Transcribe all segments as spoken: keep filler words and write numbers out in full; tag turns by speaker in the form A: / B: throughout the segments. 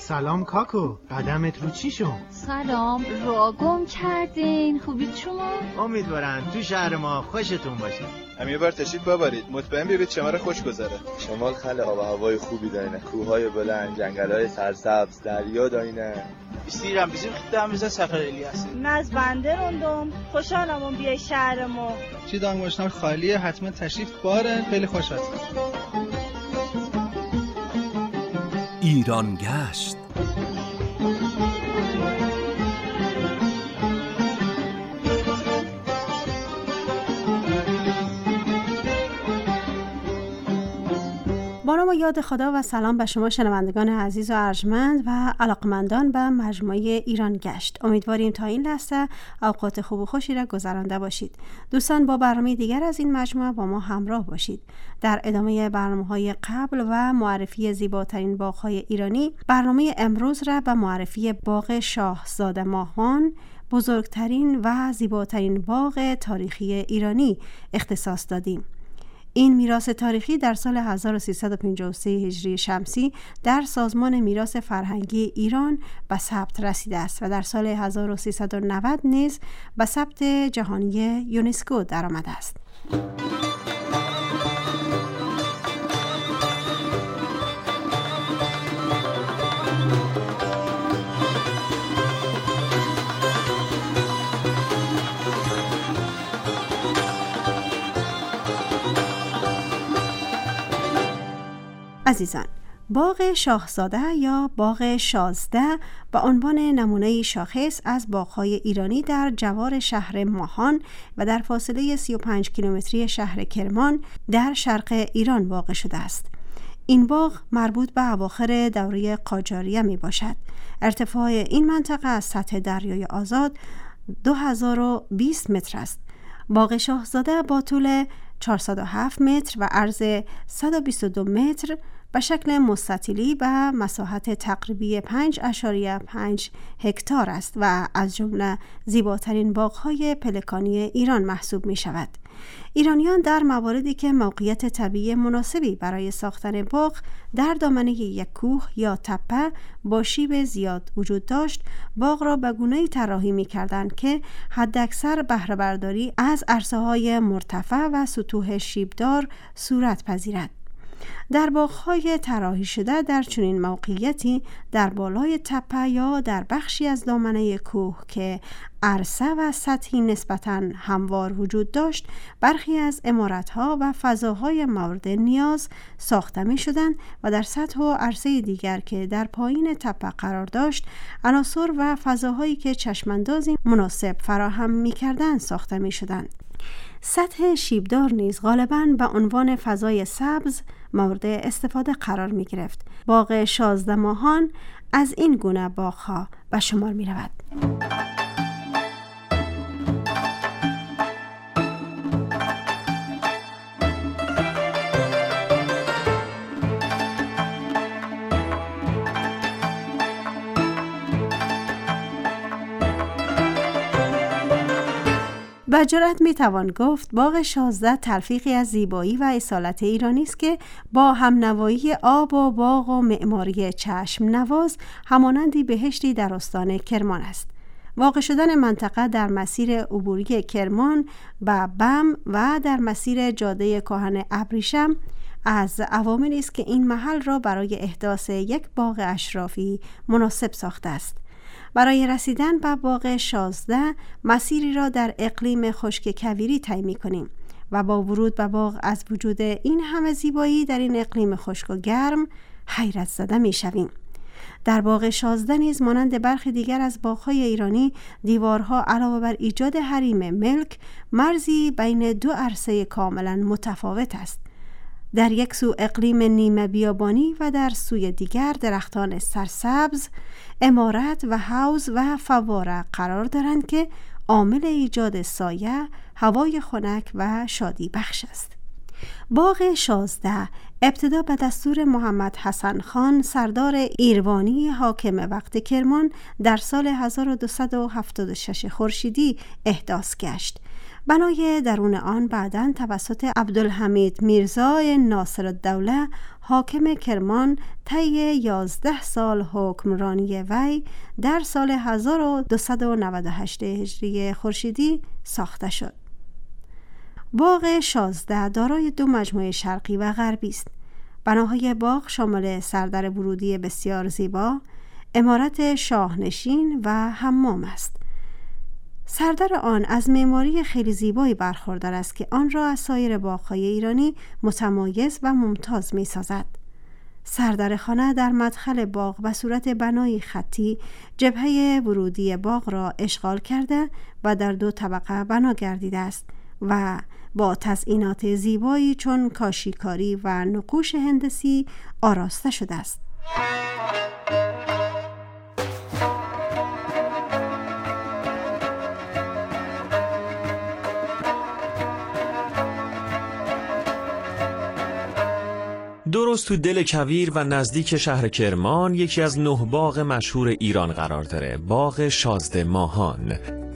A: سلام کاکو، قدمت رو چی شد؟
B: سلام، را گم کردین. خوبید شما؟
A: امیدوارم تو شهر ما خوشتون باشه.
C: هم یه بار تشریف ببرید، مطمئن بیایید شما رو خوش گذره.
D: شمال خیلی آب و هوای خوبی دارینه، کوههای بلند، جنگل‌های سرسبز، دریا دارینه.
E: استیرم bizim خدامıza سفر الیاس.
F: ناز بنده روندم، خوشحالم اون بیای شهر ما.
G: چی دانگوشنار خالیه، حتما تشریف باره، خیلی خوش هست.
H: ایران گشت.
I: با نام و یاد خدا و سلام به شما شنوندگان عزیز و ارجمند و علاقمندان به مجموعه ایران گشت. امیدواریم تا این لحظه اوقات خوب و خوشی را گذرانده باشید. دوستان، با برنامه دیگر از این مجموعه با ما همراه باشید. در ادامه برنامه‌های قبل و معرفی زیباترین باغ‌های ایرانی، برنامه امروز را به معرفی باغ شاهزاده ماهان، بزرگترین و زیباترین باغ تاریخی ایرانی اختصاص دادیم. این میراث تاریخی در سال هزار و سیصد و پنجاه و سه هجری شمسی در سازمان میراث فرهنگی ایران به ثبت رسیده است و در سال هزار و سیصد و نود نیز به ثبت جهانی یونسکو درآمده است. عزیزان، باغ شاهزاده یا باغ شازده به عنوان نمونه شاخص از باغ‌های ایرانی در جوار شهر ماهان و در فاصله سی و پنج کیلومتری شهر کرمان در شرق ایران واقع شده است. این باغ مربوط به اواخر دوره قاجاریه می باشد. ارتفاع این منطقه از سطح دریای آزاد دو هزار و بیست متر است. باغ شاهزاده با طول چهارصد و هفت متر و عرض صد و بیست و دو متر به شکل مستطیلی به مساحت تقریبی پنج ممیز پنج هکتار است و از جمله زیباترین باغ‌های پلکانی ایران محسوب می شود. ایرانیان در مواردی که موقعیت طبیعی مناسبی برای ساختن باغ در دامنه یک کوه یا تپه با شیب زیاد وجود داشت، باغ را به گونه‌ای طراحی می‌کردند که حداکثر بهره برداری از عرصه‌های مرتفع و سطوح شیبدار صورت پذیرد. در باغ‌های طراحی شده در چنین موقعیتی در بالای تپه یا در بخشی از دامنه کوه که عرصه و سطحی نسبتاً هموار وجود داشت، برخی از عمارت‌ها و فضاهای مورد نیاز ساخته می‌شدند و در سطح و عرصه دیگر که در پایین تپه قرار داشت، عناصر و فضاهایی که چشم‌اندازی مناسب فراهم می‌کردند ساخته می‌شدند. سطح شیبدار نیز غالباً به عنوان فضای سبز مورد استفاده قرار می گرفت. باغ شازده ماهان از این گونه باغ‌ها به شمار می رود. با جرأت می توان گفت باغ شازده تلفیقی از زیبایی و اصالت ایرانی است که با همنوایی آب و باغ و معماری چشم نواز همانندی بهشتی در استان کرمان است. واقع شدن منطقه در مسیر عبوری کرمان به بم و در مسیر جاده کهن ابریشم از عواملی است که این محل را برای احداث یک باغ اشرافی مناسب ساخته است. برای رسیدن به باغ شازده مسیری را در اقلیم خشک کویری طی می‌کنیم و با ورود به باغ از وجود این همه زیبایی در این اقلیم خشک و گرم حیرت زده می‌شویم. در باغ شازده نیز مانند برخی دیگر از باغ‌های ایرانی دیوارها علاوه بر ایجاد حریم ملک مرزی بین دو عرصه کاملا متفاوت است. در یک سو اقلیم نیمه بیابانی و در سوی دیگر درختان سرسبز، عمارت و حوض و فواره قرار دارند که عامل ایجاد سایه، هوای خنک و شادی بخش است. باغ شازده ابتدا به دستور محمد حسن خان سردار ایروانی حاکم وقت کرمان در سال هزار و دویست و هفتاد و شش خورشیدی احداث گشت بنای درون آن بعداً توسط عبدالحمید میرزای ناصرالدوله حاکم کرمان طی یازده سال حکمرانی وی در سال هزار و دویست و نود و هشت هجری خورشیدی ساخته شد. باغ شازده دارای دو مجموعه شرقی و غربی است. بناهای باغ شامل سردر ورودی بسیار زیبا، عمارت شاهنشین و حمام است. سردر آن از معماری خیلی زیبایی برخوردار است که آن را از سایر باغ‌های ایرانی متمایز و ممتاز می‌سازد. سردر خانه در مدخل باغ به صورت بنایی خطی جبهه ورودی باغ را اشغال کرده و در دو طبقه بنا گردیده است و با تزئینات زیبایی چون کاشیکاری و نقوش هندسی آراسته شده است.
J: درست تو دل کویر و نزدیک شهر کرمان یکی از نه باغ مشهور ایران قرار داره، باغ شازده ماهان.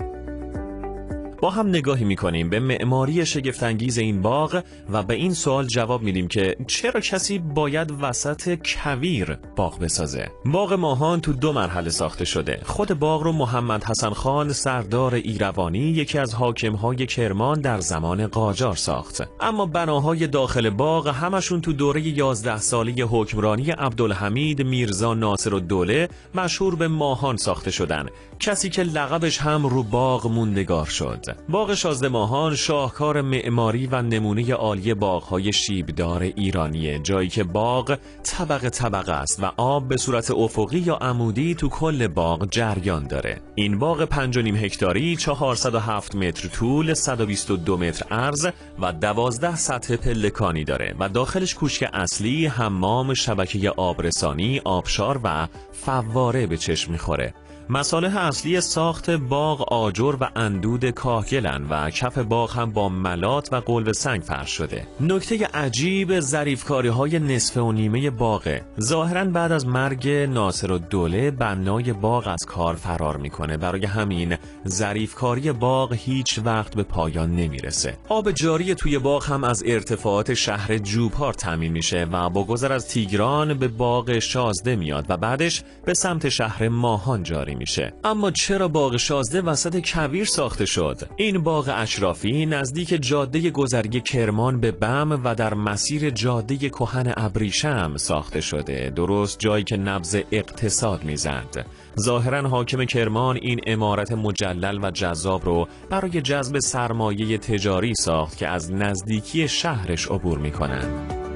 J: با هم نگاهی میکنیم به معماری شگفت‌انگیز این باغ و به این سوال جواب میدیم که چرا کسی باید وسط کویر باغ بسازه؟ باغ ماهان تو دو مرحله ساخته شده. خود باغ رو محمد حسن خان سردار ایروانی یکی از حاکمهای کرمان در زمان قاجار ساخت. اما بناهای داخل باغ همشون تو دوره یازده سالی حکمرانی عبدالحمید میرزا ناصرالدوله مشهور به ماهان ساخته شدن، کسی که لقبش هم رو باغ موندگار شد. باغ شازده ماهان شاهکار معماری و نمونه عالی باغ‌های شیبدار ایرانیه، جایی که باغ طبقه طبقه است و آب به صورت افقی یا عمودی تو کل باغ جریان داره. این باغ پنج و نیم هکتاری چهارصد و هفت متر طول، صد و بیست و دو متر عرض و دوازده سطح پلکانی داره و داخلش کوشک اصلی، حمام، شبکه آبرسانی، آبشار و فواره به چشم می‌خوره. مصالح اصلی ساخت باغ آجر و اندود کاهگلن و کف باغ هم با ملات و قلب سنگ فرش شده. نکته عجیب ظریفکاری های نصف و نیمه باغه. ظاهرا بعد از مرگ ناصرالدوله بنای باغ از کار فرار میکنه، برای همین ظریفکاری باغ هیچ وقت به پایان نمیرسه. آب جاری توی باغ هم از ارتفاعات شهر جوپار تامین میشه و با گذر از تیگران به باغ شازده میاد و بعدش به سمت شهر ماهان جاری میشه. اما چرا باغ شازده وسط کویر ساخته شد؟ این باغ اشرافی نزدیک جاده گذری کرمان به بم و در مسیر جاده کهن ابریشم ساخته شده، درست جایی که نبض اقتصاد میزد. ظاهرا حاکم کرمان این عمارت مجلل و جذاب رو برای جذب سرمایه تجاری ساخت که از نزدیکی شهرش عبور میکنن.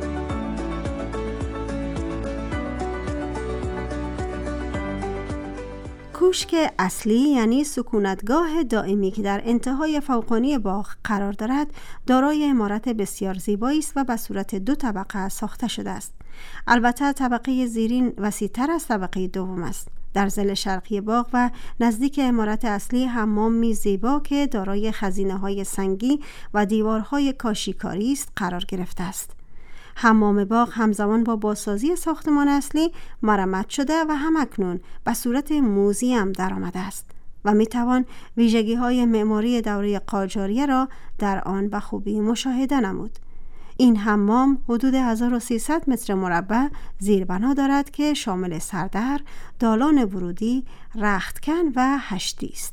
I: کوشک اصلی یعنی سکونتگاه دائمی که در انتهای فوقانی باغ قرار دارد، دارای عمارت بسیار زیبایی است و به صورت دو طبقه ساخته شده است. البته طبقه زیرین وسیع‌تر از طبقه دوم است. در ضلع شرقی باغ و نزدیک عمارت اصلی حمامی زیبا که دارای خزینه‌های سنگی و دیوارهای کاشیکاری است قرار گرفته است. حمام باغ همزمان با بازسازی ساختمان اصلی مرمت شده و همکنون به صورت موزیم درآمده است و میتوان ویژگی‌های معماری دوره قاجاریه را در آن به خوبی مشاهده نمود. این حمام حدود هزار و سیصد متر مربع زیربنا دارد که شامل سردر، دالان ورودی، رختکن و هشتی است.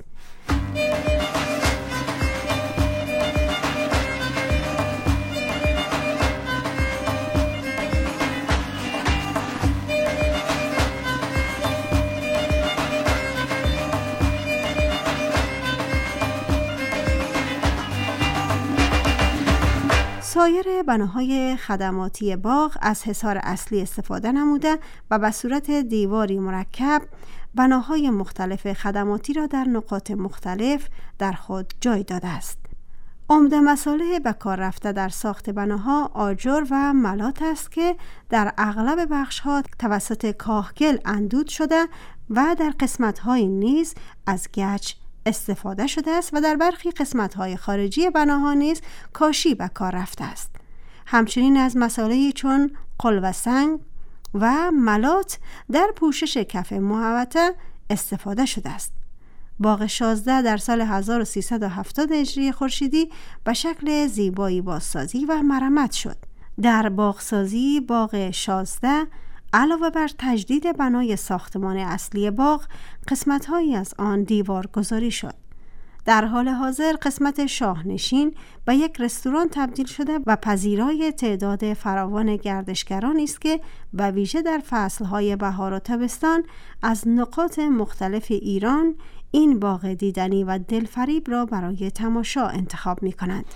I: سایر بناهای خدماتی باغ از حصار اصلی استفاده نموده و به صورت دیواری مرکب بناهای مختلف خدماتی را در نقاط مختلف در خود جای داده است. عمده مساله به کار رفته در ساخت بناها آجر و ملات است که در اغلب بخش‌ها توسط کاهگل اندود شده و در قسمت‌های نیز از گچ استفاده شده است و در برخی قسمت‌های خارجی بناها نیز کاشی به کار رفته است. همچنین از مساله‌ای چون قلب سنگ و ملات در پوشش کف محوطه استفاده شده است. باغ شازده در سال هزار و سیصد و هفتاد هجری خورشیدی به شکل زیبایی بازسازی و مرمت شد. در باغسازی باغ شازده علاوه بر تجدید بنای ساختمان اصلی باغ، قسمت‌هایی از آن دیوار گذاری شد. در حال حاضر قسمت شاهنشین به یک رستوران تبدیل شده و پذیرای تعداد فراوان گردشگرانی است که به ویژه در فصل‌های بهار و تابستان از نقاط مختلف ایران این باغ دیدنی و دلفریب را برای تماشا انتخاب می‌کنند.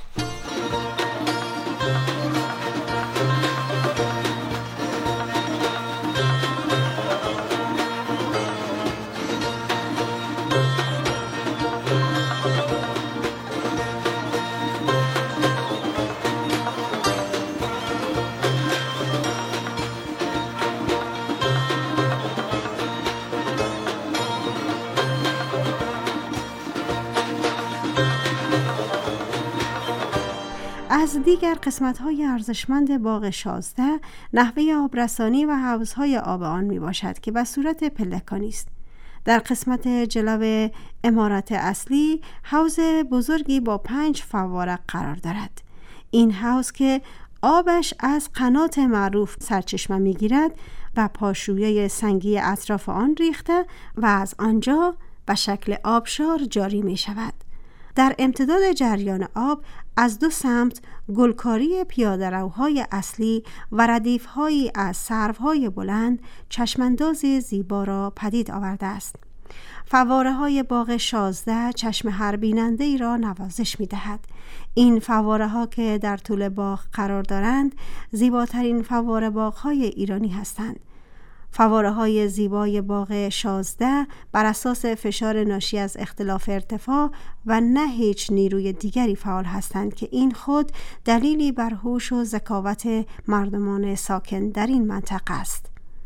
I: از دیگر قسمت‌های ارزشمند باغ شازده نحوه آبرسانی و حوض‌های آب آن میباشد که به صورت پلکانی است. در قسمت جلو عمارت اصلی حوض بزرگی با پنج فواره قرار دارد. این حوض که آبش از قنات معروف سرچشمه میگیرد و پاشویه سنگی اطراف آن ریخته و از آنجا به شکل آبشار جاری می شود. در امتداد جریان آب از دو سمت گلکاری پیاده‌روهای اصلی و ردیف‌هایی از سروهای بلند چشمانداز زیبا را پدید آورده است. فواره‌های باغ شازده چشم هر بیننده‌ای را نوازش می‌دهد. این فواره‌ها که در طول باغ قرار دارند زیباترین فواره باغ‌های ایرانی هستند. فواره‌های زیبای باغ شازده بر اساس فشار ناشی از اختلاف ارتفاع و نه هیچ نیروی دیگری فعال هستند که این خود دلیلی بر هوش و ذکاوت مردمان ساکن در این منطقه است.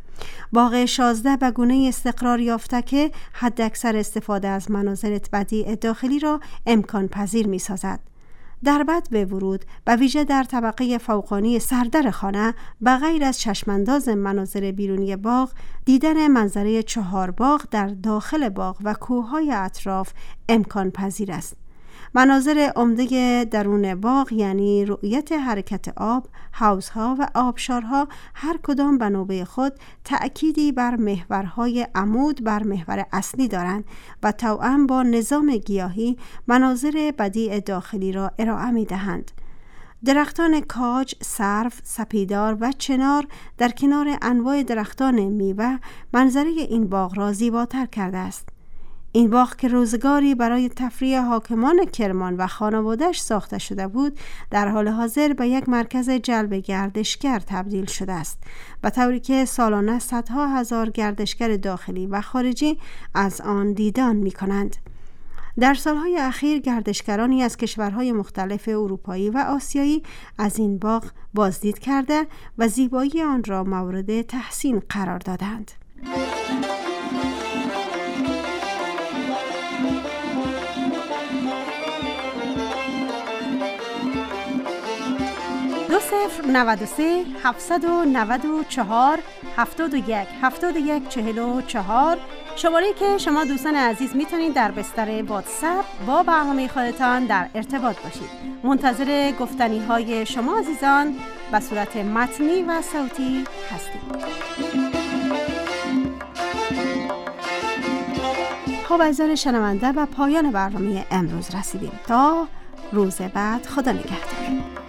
I: باغ شازده به گونه استقرار یافته که حداکثر استفاده از مناظر بدیع داخلی را امکان پذیر می سازد. در بد به ورود و ویژه در طبقه فوقانی سردر خانه به غیر از چشمانداز مناظر بیرونی باغ، دیدن منظره چهار باغ در داخل باغ و کوههای اطراف امکان پذیر است. مناظر عمده درون باغ یعنی رؤیت حرکت آب، حوضها و آبشارها هر کدام به نوبه خود تأکیدی بر محورهای عمود بر محور اصلی دارند و توأم با نظام گیاهی مناظر بدیع داخلی را ارائه می دهند. درختان کاج، سرو، سپیدار و چنار در کنار انواع درختان میوه منظره این باغ را زیباتر کرده است. این باغ که روزگاری برای تفریح حاکمان کرمان و خانواده‌اش ساخته شده بود، در حال حاضر به یک مرکز جلب گردشگر تبدیل شده است، به طوری که سالانه صدها هزار گردشگر داخلی و خارجی از آن دیدن می کنند. در سالهای اخیر گردشگرانی از کشورهای مختلف اروپایی و آسیایی از این باغ بازدید کرده و زیبایی آن را مورد تحسین قرار دادند. دو صفر نود و سه هفتصد و نود و چهار هفتاد و یک هفتاد و یک چهل و چهار شماره‌ای که شما دوستان عزیز میتونید در بستر واتساپ با برنامه خودتان در ارتباط باشید. منتظر گفتنی های شما عزیزان به صورت متنی و صوتی هستیم. خب عزیزان شنونده، به پایان برنامه امروز رسیدیم. تا روز بعد، خدا نگهدار.